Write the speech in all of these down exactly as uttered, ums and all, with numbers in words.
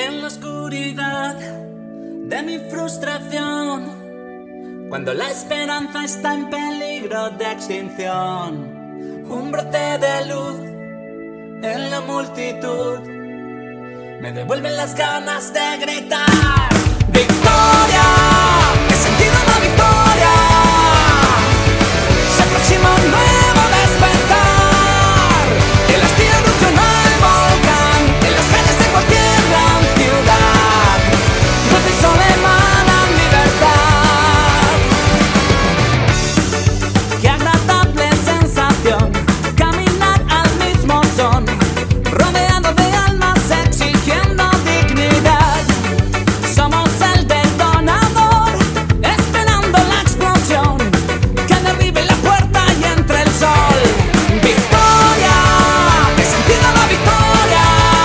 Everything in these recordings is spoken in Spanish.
En la oscuridad de mi frustración, cuando la esperanza está en peligro de extinción, un brote de luz en la multitud me devuelven las ganas de gritar ¡Victoria! ¡He sentido la victoria! Se aproxima un nuevo despertar. El hastío erupciona el volcán en las calles de cualquier gran ciudad. Luz y sol emanan libertad. Qué agradable sensación caminar al mismo son, rodeado de almas exigiendo dignidad. Somos el detonador, esperando la explosión que derribe la puerta y entre el sol. ¡Victoria! ¡He sentido la victoria!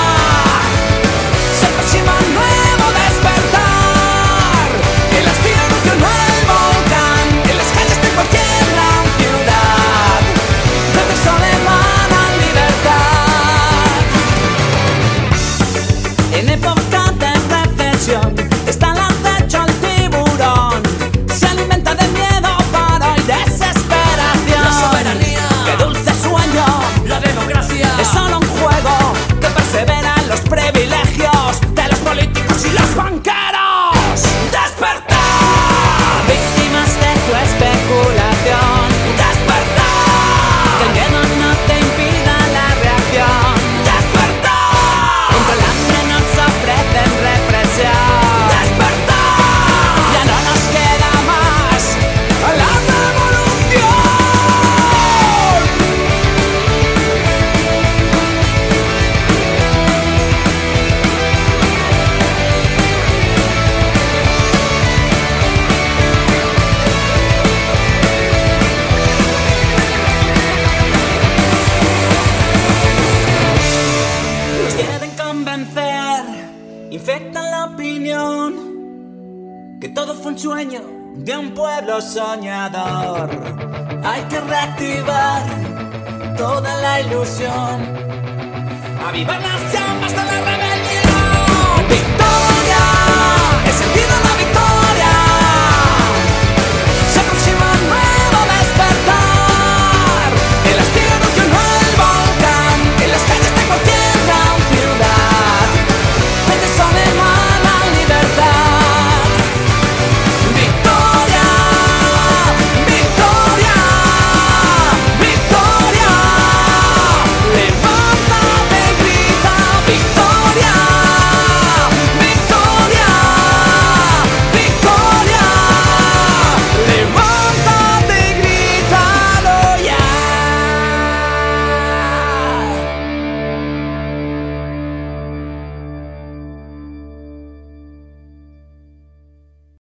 Se aproxima un nuevo despertar. El hastío erupciona el volcán en las calles de cualquier gran ciudad. Luz y sol emanan libertad. En época de recesión está al acecho el tiburón. Se alimenta de miedo, paro y desesperación. La soberanía, ¡Qué dulce sueño! la democracia, Es solo un juego que persevera en los privilegios de los políticos y los banqueros. ¡Despertar! Víctimas de tu especulación. ¡Despertar! Que el miedo no te impida la reacción. ¡Despertar! Contra el hambre nos ofrecen represión. ¡Despertar! Ya no nos queda más a la revolución. Nos quieren convencer, infectan la opinión, que todo fue un sueño de un pueblo soñador. Hay que reactivar toda la ilusión, avivar las llamas de la